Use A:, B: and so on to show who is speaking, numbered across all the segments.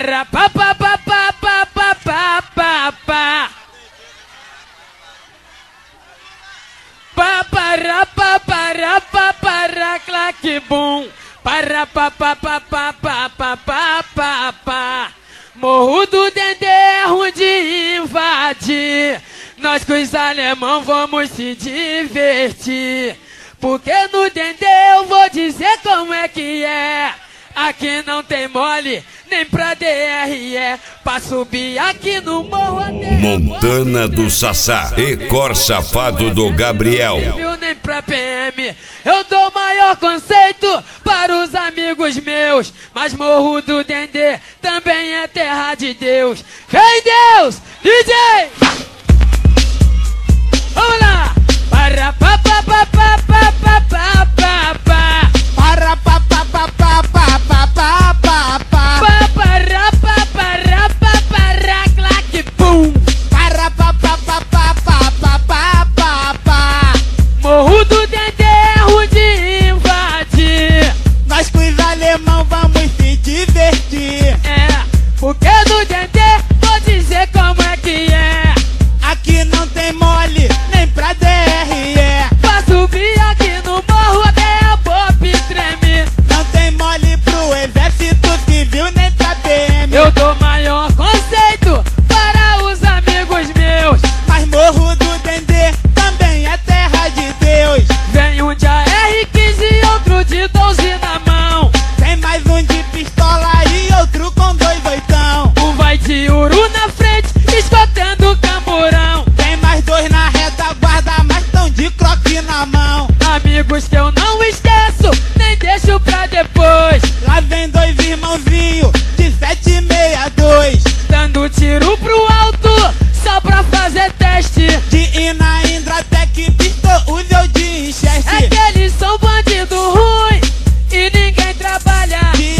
A: para pa pa pa pa pa pa pa pa pa. Pa para pa para pa para claque bum. Para pa pa pa pa pa pa pa pa pa. Morro do Dendê é ruim de invadir. Nós com os alemão vamos se divertir. Porque no Dendê eu vou dizer como é que é. Aqui não tem mole, nem pra DRE. Pra subir aqui no morro até
B: Montana do Sassá e Cor Safado do Gabriel.
A: Nem pra PM. Eu dou maior conceito para os amigos meus. Mas morro do Dendê também é terra de Deus. Vem Deus, DJ! Vamos lá! Para pa pa pa pa pa pa pa pa pa.
C: Para pa pa pa pa pa pa pa pa pa.
A: Para pa para pa para claque bum.
C: Para pa pa pa pa pa pa pa pa pa.
A: Morro do Dendê é ruim de invadir.
C: Nós com os alemão vamos se divertir.
A: É, porque no Dendê vou dizer como é que é.
C: Aqui não tem mole, nem pra DRE.
A: Pra subir aqui no morro até a pop treme.
C: Não tem mole pro exército civil, nem pra PM.
A: Eu dou maior conceito para os amigos meus.
C: Mas morro do Dendê também é terra de Deus.
A: Vem um de AR-15 e outro de 12 na mão.
C: Tem mais um de pistola e outro com 2 oitão.
A: Um vai de uru na frente, escotando o camburão.
C: Tem mais 2 na retaguarda, mas tão de croque na mão.
A: Amigos que eu não esqueço, nem deixo pra depois.
C: Lá vem 2 irmãozinhos de 762.
A: Dando tiro pro alto, só pra fazer teste.
C: De Ina Indratec, pistol, Uzi de Winchester.
A: É que eles são bandido ruim e ninguém trabalha.
C: De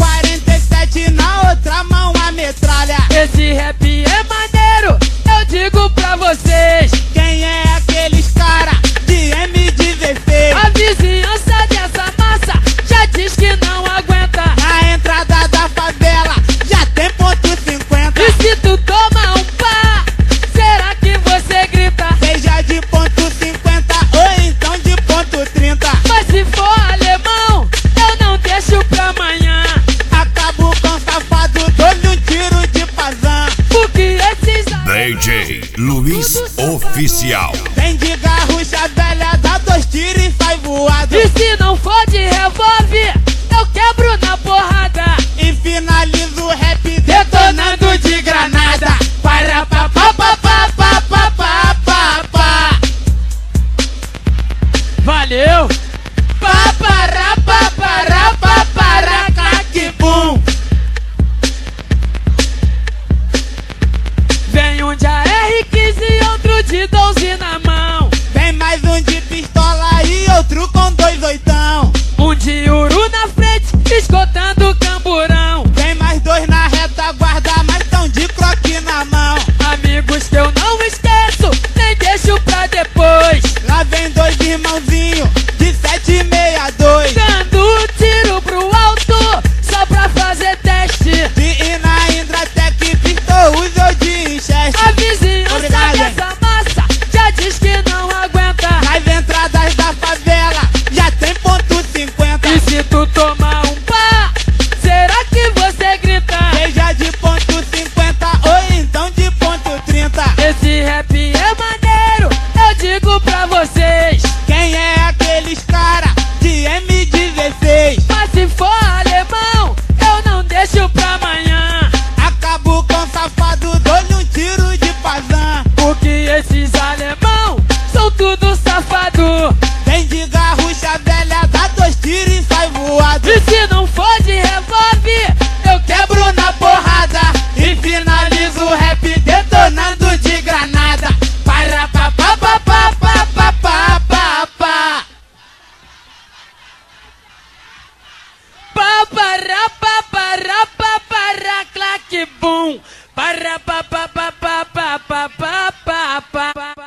C: AK-47 na outra mão a metralha.
A: Esse rap é maneiro, eu digo pra vocês.
C: Quem é aqueles cara de M16?
A: A vizinhança dessa massa já diz que não aguenta.
C: Na entrada da favela já tem ponto 50.
A: E se tu toma um pá, será que você grita?
C: Seja de ponto 50 ou então de ponto 30.
A: Mas se for alemão, eu não deixo pra amanhã.
C: Acabo com safado, dou-lhe um tiro de pazão.
A: Porque esses
B: DJ Luiz Oficial.
C: Tem de garrucha velha, dá 2 tiros e sai voado.
A: E se não for de revólver, eu quebro na porrada.
C: E finalizo o rap detonando de granada. Para pa pa pa pa pa pa pa pa pa.
A: Valeu!
C: Pa para pa para pa para claque bum.
A: Vem um de AR-15 e outro de 12 na mão.
C: Vem mais um de pistola e outro com 2 oitão.
A: Um de uru na frente, escotando o camburão.
C: Vem mais 2 na retaguarda, mas tão de croque na mão.
A: Amigos que eu não esqueço, nem deixo pra depois.
C: Lá vem 2 irmãozinhos de 762.
A: Dando tiro pro alto, só pra fazer teste.
C: De Ina Indratec, pistol, Uzi de Winchester.
A: A vizinhança
C: Obrigado,
A: dessa massa já diz que não aguenta.
C: Nas entradas da favela já tem ponto 50.
A: E se tu tomar um pá, será que você grita?
C: Seja de ponto 50 ou então de ponto 30.
A: Esse rap é maneiro, eu digo pra vocês.
C: Quem é aqueles cara de M16?
A: Mas se for alemão, eu não deixo pra amanhã.
C: Acabo com safado, dou-lhe um tiro de pazão.
A: Porque esses alemão são tudo safado.
C: Tem de garrucha velha, dá 2 tiros e sai voado.
A: E se não for de revólver, eu
C: Quebro na porrada e finalizo o rap detonando de granada. Para pa pa pa pa pa pa pa pa pa.
A: pa para pa para pa para claque bum. Para pa pa pa pa pa pa pa pa pa.